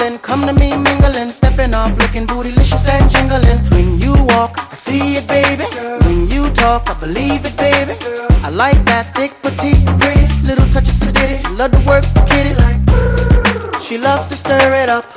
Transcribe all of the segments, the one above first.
mingling, come to me mingling, stepping off, looking bootylicious and jingling. When you walk, I see it, baby. When you talk, I believe it, baby. I like that thick, petite, pretty, little touch of sedity. Love to work the kitty like. She loves to stir it up.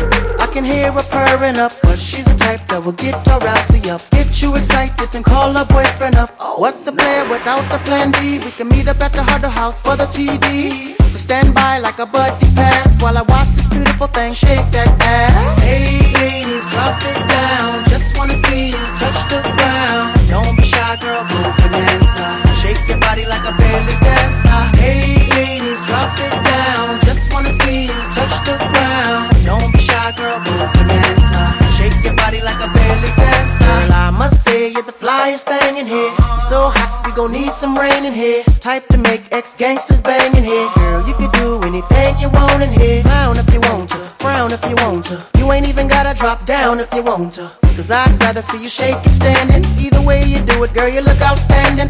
I can hear her purring up, cause she's a type that will get her rousey up. Get you excited and call her boyfriend up. What's a player without the plan B? We can meet up at the Harder House for the TD. So stand by like a buddy pass while I watch this beautiful thing shake that ass. Hey ladies, drop it down. Just wanna see you touch the ground. Don't be shy, girl, go bonanza. Shake your body like a belly dancer. Hey ladies, drop it down. Just wanna see you touch the ground. Don't be shy, girl, go bonanza. Shake your body like a belly dancer. Girl, I must say you're the flyest thing in here. You're so hot, we gon' need some rain in here. Type to make ex-gangsters bang in here. Girl, you can do anything you want in here. Frown if you want to, frown if you want to. You ain't even gotta drop down if you want to. Cause I'd rather see you shake it standing. Either way you do it, girl, you look outstanding.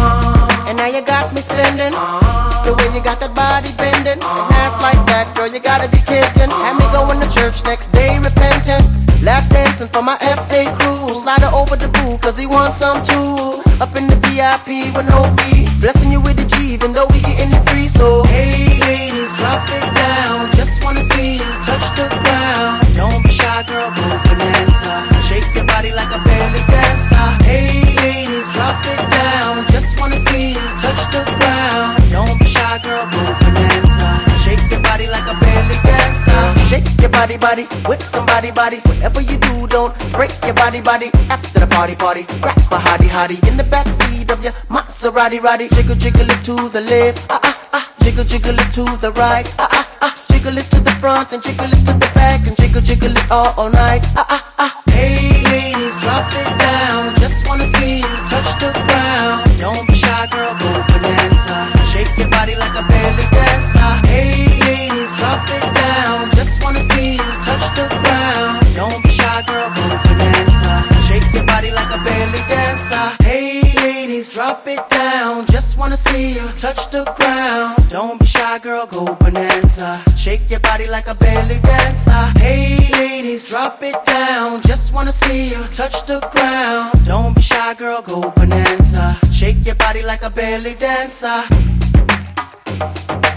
And now you got me spending. The way you got that body bending. An ass like that, girl, you gotta be kidding. Had me going to church next day repentant. Lap dancing for my FA crew. Slide her over the boo, cause he wants some too. Up in the VIP with no fee. Blessing you with the G, even though we getting it free. So, hey ladies, drop it down. Just wanna see you touch the ground. Don't be shy, girl, go bonanza. Shake your body like a belly dancer. Hey ladies, drop it down. Just wanna see you touch the ground. Don't be shy, girl, go bonanza. Shake your body like a belly dancer. Shake your body, body, with somebody, body. Whatever you do, don't break your body, body. After the party, party, grab a hottie, hottie in the backseat of your Maserati, roddy. Jiggle, jiggle it to the left, jiggle, jiggle it to the right, jiggle it to the front and jiggle it to the back and jiggle, jiggle it all night, Hey ladies, drop it down. Just wanna see you touch the ground. Don't be shy, girl, go bonanza. Shake your body like a belly dancer. Hey ladies, drop it down. Just wanna see you touch the ground. Don't be shy, girl, go bonanza. Shake your body like a belly dancer. Hey ladies, drop it down. Just wanna see you touch the ground. Don't be shy, girl, go bonanza. Shake your body like a belly dancer. Hey ladies, drop it down. Just wanna see you touch the ground. Don't be shy, girl, go bonanza. Shake your body like a belly dancer.